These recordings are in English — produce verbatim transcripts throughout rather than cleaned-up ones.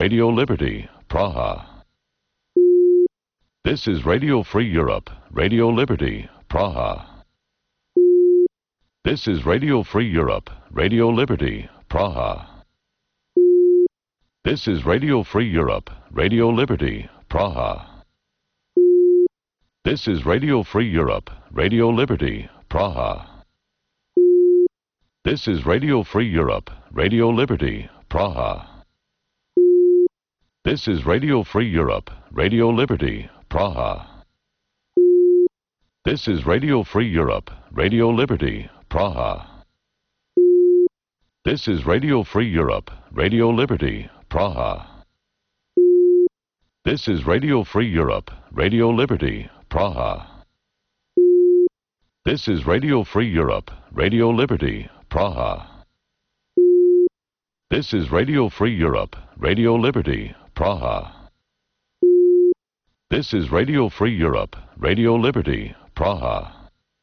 Radio Liberty, Praha. This is Radio Free Europe, Radio Liberty, Praha. This is Radio Free Europe, Radio Liberty, Praha. This is Radio Free Europe, Radio Liberty, Praha. This is Radio Free Europe, Radio Liberty, Praha. This is Radio Free Europe, Radio Liberty, Praha. This is Radio Free Europe, Radio Liberty, Praha. This is Radio Free Europe, Radio Liberty, Praha. This is Radio Free Europe, Radio Liberty, Praha. This is Radio Free Europe, Radio Liberty, Praha. This is Radio Free Europe, Radio Liberty, Praha. This is Radio Free Europe, Radio Liberty, Praha. This is Radio Free Europe, Radio Liberty, Praha.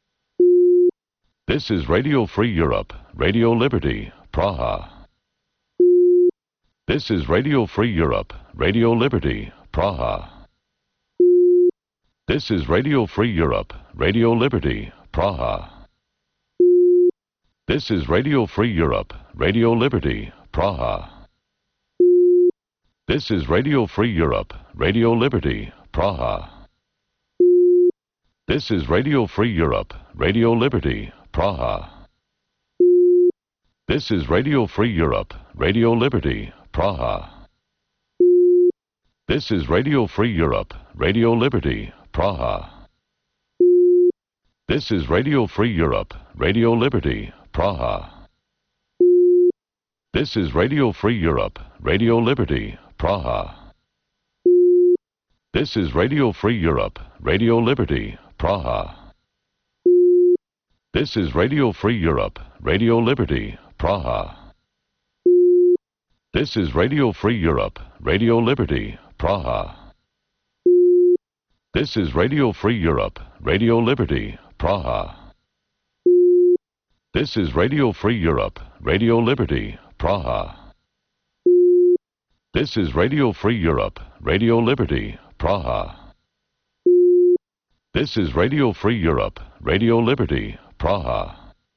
This is Radio Free Europe, Radio Liberty, Praha. This is Radio Free Europe, Radio Liberty, Praha. This is Radio Free Europe, Radio Liberty, Praha. This is Radio Free Europe, Radio Liberty, Praha. This is Radio Free Europe, Radio Liberty, Praha. This is Radio Free Europe, Radio Liberty, Praha. This is Radio Free Europe, Radio Liberty, Praha. This is Radio Free Europe, Radio Liberty, Praha. This is Radio Free Europe, Radio Liberty, Praha. This is Radio Free Europe, Radio Liberty, Praha. This is Radio Free Europe, Radio Liberty, Praha. This is Radio Free Europe, Radio Liberty, Praha. This is Radio Free Europe, Radio Liberty, Praha. This is Radio Free Europe, Radio Liberty, Praha. This is Radio Free Europe, Radio Liberty, Praha. This is Radio Free Europe, Radio Liberty, Praha. This is Radio Free Europe, Radio Liberty, Praha.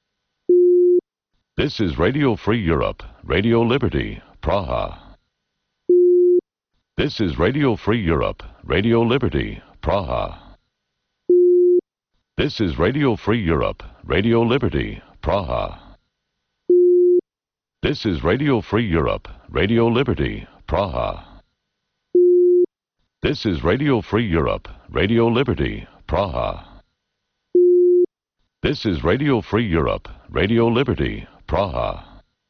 This is Radio Free Europe, Radio Liberty, Praha. This is Radio Free Europe, Radio Liberty, Praha. This is Radio Free Europe, Radio Liberty, Praha. This is Radio Free Europe, Radio Liberty, Praha. This is Radio Free Europe, Radio Liberty, Praha. This is Radio Free Europe, Radio Liberty, Praha.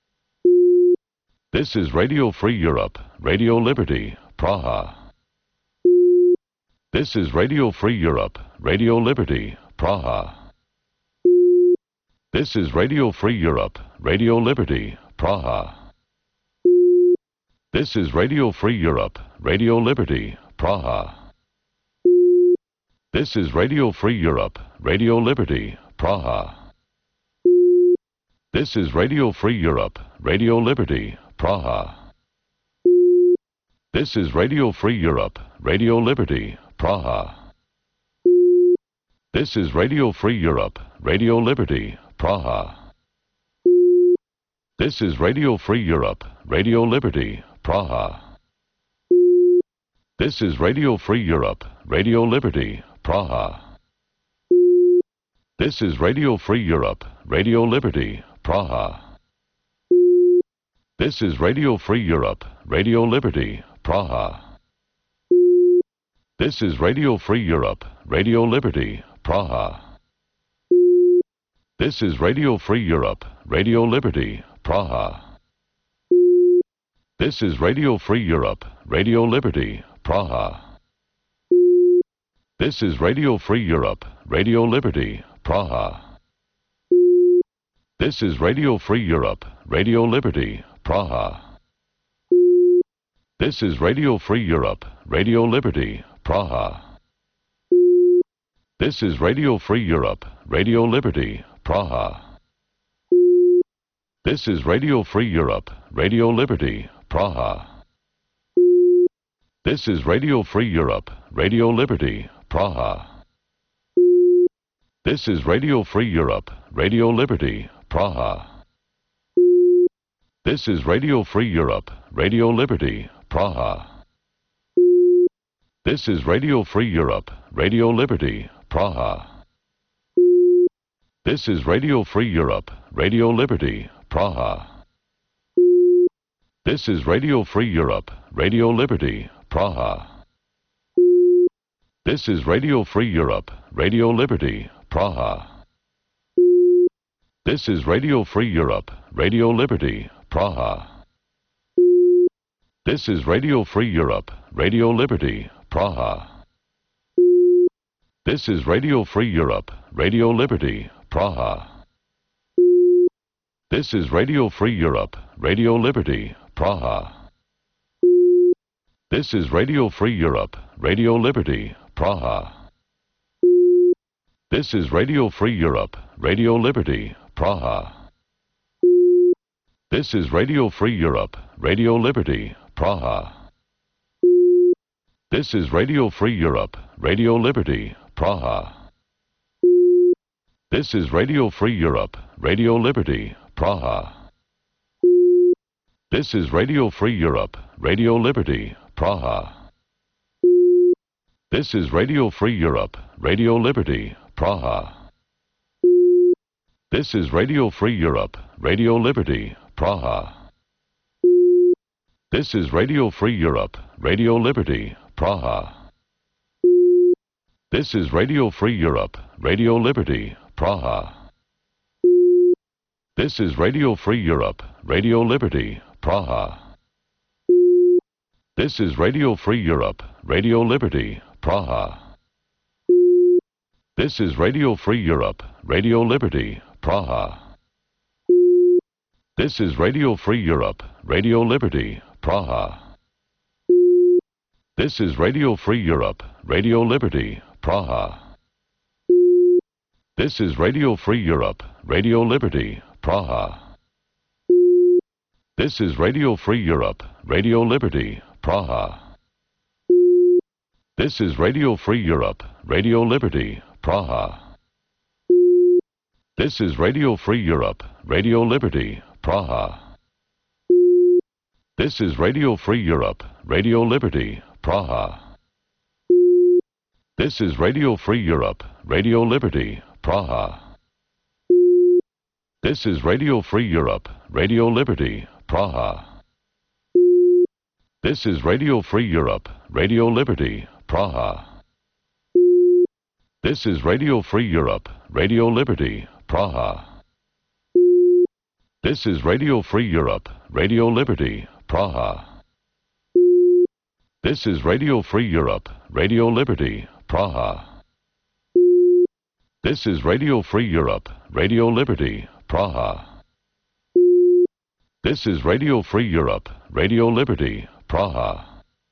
This is Radio Free Europe, Radio Liberty, Praha. This is Radio Free Europe, Radio Liberty, Praha. This is Radio Free Europe, Radio Liberty, Praha. This is Radio Free Europe, Radio Liberty, Praha. This is Radio Free Europe, Radio Liberty, Praha. This is Radio Free Europe, Radio Liberty, Praha. This is Radio Free Europe, Radio Liberty, Praha. This is Radio Free Europe, Radio Liberty, Praha. This is Radio Free Europe, Radio Liberty, Praha. This is Radio Free Europe, Radio Liberty, Praha. This is Radio Free Europe, Radio Liberty, Praha. This is Radio Free Europe, Radio Liberty, Praha. This is Radio Free Europe, Radio Liberty, Praha. This is Radio Free Europe, Radio Liberty, Praha. This is Radio Free Europe, Radio Liberty, Praha. This is Radio Free Europe, Radio Liberty, Praha. This is Radio Free Europe, Radio Liberty, Praha. This is Radio Free Europe, Radio Liberty, Praha. This is Radio Free Europe, Radio Liberty, Praha. This is Radio Free Europe, Radio Liberty, Praha. This is Radio Free Europe, Radio Liberty, Praha. This is Radio Free Europe, Radio Liberty, Praha. This is Radio Free Europe, Radio Liberty, Praha. This is Radio Free Europe, Radio Liberty, Praha. This is Radio Free Europe, Radio Liberty, Praha. This is Radio Free Europe, Radio Liberty, Praha. This is Radio Free Europe, Radio Liberty, Praha. This is Radio Free Europe, Radio Liberty, Praha. This is Radio Free Europe, Radio Liberty, Praha. This is Radio Free Europe, Radio Liberty, Praha. This is Radio Free Europe, Radio Liberty, Praha. This is Radio Free Europe, Radio Liberty, Praha. This is Radio Free Europe, Radio Liberty, Praha. This is Radio Free Europe, Radio Liberty, Praha. This is Radio Free Europe, Radio Liberty, Praha. This is Radio Free Europe, Radio Liberty, Praha. This is Radio Free Europe, Radio Liberty, Praha. This is Radio Free Europe, Radio Liberty, Praha. This is Radio Free Europe, Radio Liberty, Praha. This is Radio Free Europe, Radio Liberty, Praha. This is Radio Free Europe, Radio Liberty, Praha. This is Radio Free Europe, Radio Liberty, Praha. This is Radio Free Europe, Radio Liberty, Praha. This is Radio Free Europe, Radio Liberty, Praha. This is Radio Free Europe, Radio Liberty, Praha. This is Radio Free Europe, Radio Liberty, Praha. This is Radio Free Europe, Radio Liberty, Praha. This is Radio Free Europe, Radio Liberty, Praha. This is Radio Free Europe, Radio Liberty, Praha. This is Radio Free Europe, Radio Liberty, Praha. This is Radio Free Europe, Radio Liberty, Praha. This is Radio Free Europe, Radio Liberty, Praha. This is Radio Free Europe, Radio Liberty, Praha. This is Radio Free Europe, Radio Liberty, Praha. This is Radio Free Europe, Radio Liberty, Praha. This is Radio Free Europe, Radio Liberty, Praha. This is Radio Free Europe, Radio Liberty, Praha. This is Radio Free Europe, Radio Liberty, Praha. This is Radio Free Europe, Radio Liberty, Praha.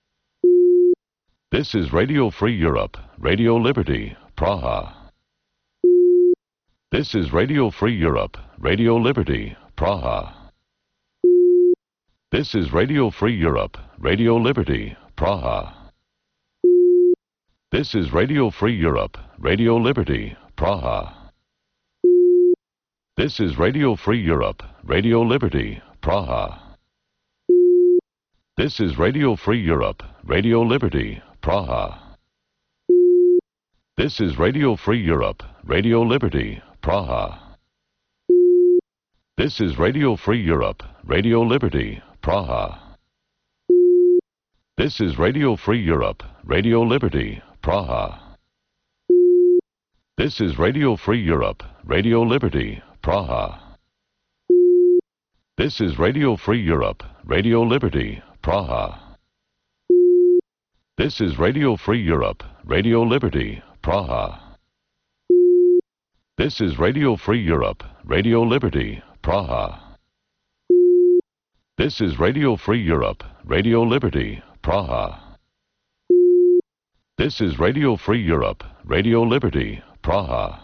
This is Radio Free Europe, Radio Liberty, Praha. This is Radio Free Europe, Radio Liberty, Praha. This is Radio Free Europe, Radio Liberty, Praha. This is Radio Free Europe, Radio Liberty, Praha. This is Radio Free Europe, Radio Liberty, Praha. This is Radio Free Europe, Radio Liberty, Praha. This is Radio Free Europe, Radio Liberty, Praha. This is Radio Free Europe, Radio Liberty, Praha. This is Radio Free Europe, Radio Liberty, Praha. This is Radio Free Europe, Radio Liberty, Praha. This is Radio Free Europe, Radio Liberty, Praha. This is Radio Free Europe, Radio Liberty, Praha. This is Radio Free Europe, Radio Liberty, Praha. This is Radio Free Europe, Radio Liberty, Praha. This is Radio Free Europe, Radio Liberty, Praha.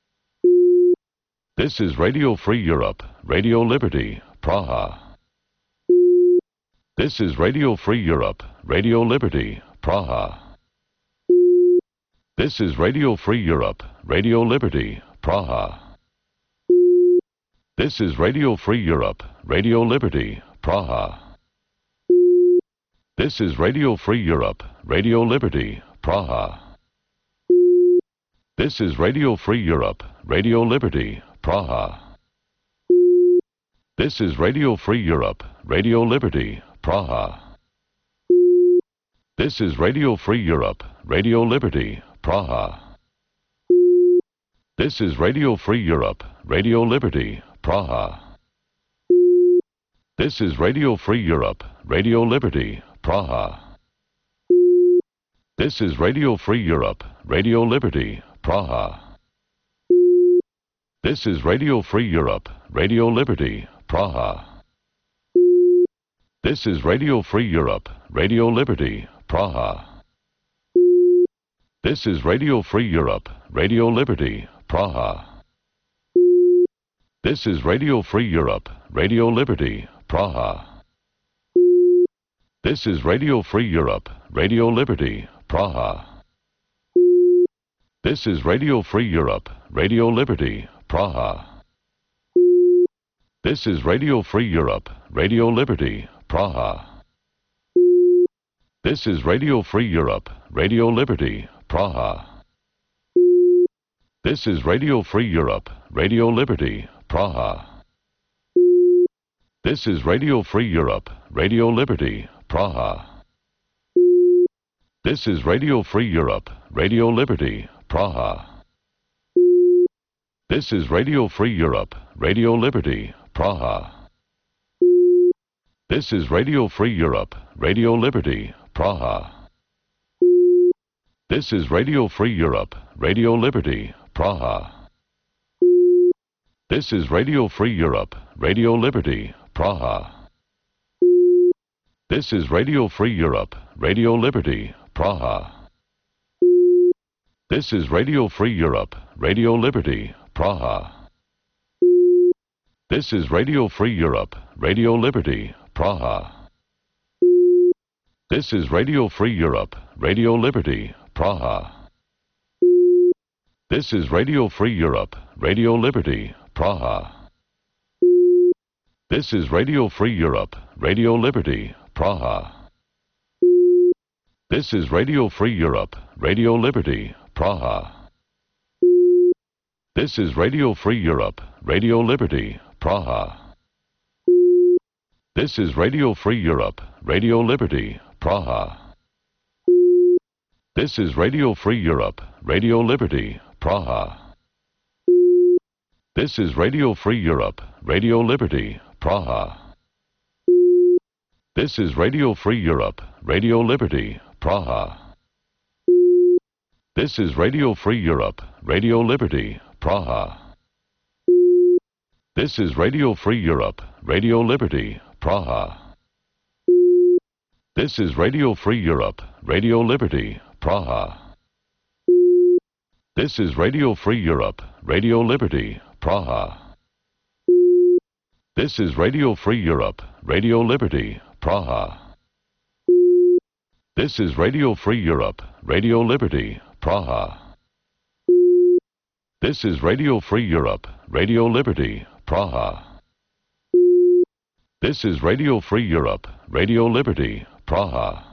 This is Radio Free Europe, Radio Liberty, Praha. This is Radio Free Europe, Radio Liberty, Praha. This is Radio Free Europe, Radio Liberty, Praha. This is Radio Free Europe, Radio Liberty, Praha. This is Radio Free Europe, Radio Liberty, Praha. This is Radio Free Europe, Radio Liberty, Praha. This is Radio Free Europe, Radio Liberty, Praha. This is Radio Free Europe, Radio Liberty, Praha. This is Radio Free Europe, Radio Liberty, Praha. This is Radio Free Europe, Radio Liberty, Praha. This is Radio Free Europe, Radio Liberty, Praha. This is Radio Free Europe, Radio Liberty, Praha. This is Radio Free Europe, Radio Liberty, Praha. This is Radio Free Europe, Radio Liberty, Praha. This is Radio Free Europe, Radio Liberty, Praha. This is Radio Free Europe, Radio Liberty, Praha. This is Radio Free Europe, Radio Liberty, Praha. This is Radio Free Europe, Radio Liberty, Praha. This is Radio Free Europe, Radio Liberty, Praha. This is Radio Free Europe, Radio Liberty, Praha. This is Radio Free Europe, Radio Liberty, Praha. This is Radio Free Europe, Radio Liberty, Praha. This is Radio Free Europe, Radio Liberty, Praha. This is Radio Free Europe, Radio Liberty, Praha. This is Radio Free Europe, Radio Liberty, Praha. This is Radio Free Europe, Radio Liberty, Praha. This is Radio Free Europe, Radio Liberty, Praha. This is Radio Free Europe, Radio Liberty, Praha. This is Radio Free Europe, Radio Liberty, Praha. This is Radio Free Europe, Radio Liberty, Praha. This is Radio Free Europe, Radio Liberty, Praha. This is Radio Free Europe, Radio Liberty, Praha. This is Radio Free Europe, Radio Liberty, Praha. This is Radio Free Europe, Radio Liberty, Praha. This is Radio Free Europe, Radio Liberty, Praha. This is Radio Free Europe, Radio Liberty, Praha. This is Radio Free Europe, Radio Liberty, Praha. This is Radio Free Europe, Radio Liberty, Praha. This is Radio Free Europe, Radio Liberty, Praha. This is Radio Free Europe, Radio Liberty, Praha. This is Radio Free Europe, Radio Liberty, Praha. This is Radio Free Europe, Radio Liberty, Praha. This is Radio Free Europe, Radio Liberty, Praha. This is Radio Free Europe, Radio Liberty, Praha. This is Radio Free Europe, Radio Liberty, Praha. This is Radio Free Europe, Radio Liberty, Praha.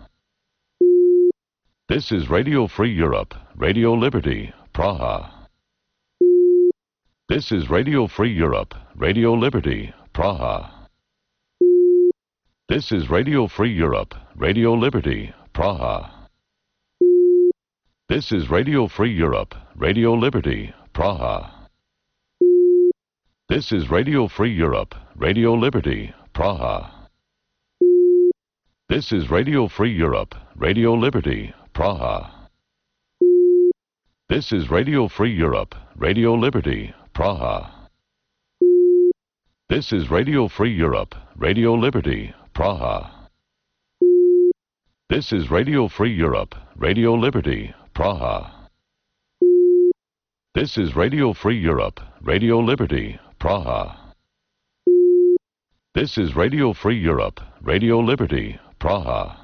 This is Radio Free Europe, Radio Liberty, Praha. This is Radio Free Europe, Radio Liberty, Praha. This is Radio Free Europe, Radio Liberty, Praha. This is Radio Free Europe, Radio Liberty, Praha. This is Radio Free Europe, Radio Liberty, Praha. This is Radio Free Europe, Radio Liberty, Praha. This is Radio Free Europe, Radio Liberty, Praha. This is Radio Free Europe, Radio Liberty, Praha. This is Radio Free Europe, Radio Liberty, Praha. This is Radio Free Europe, Radio Liberty, Praha. This is Radio Free Europe, Radio Liberty, Praha.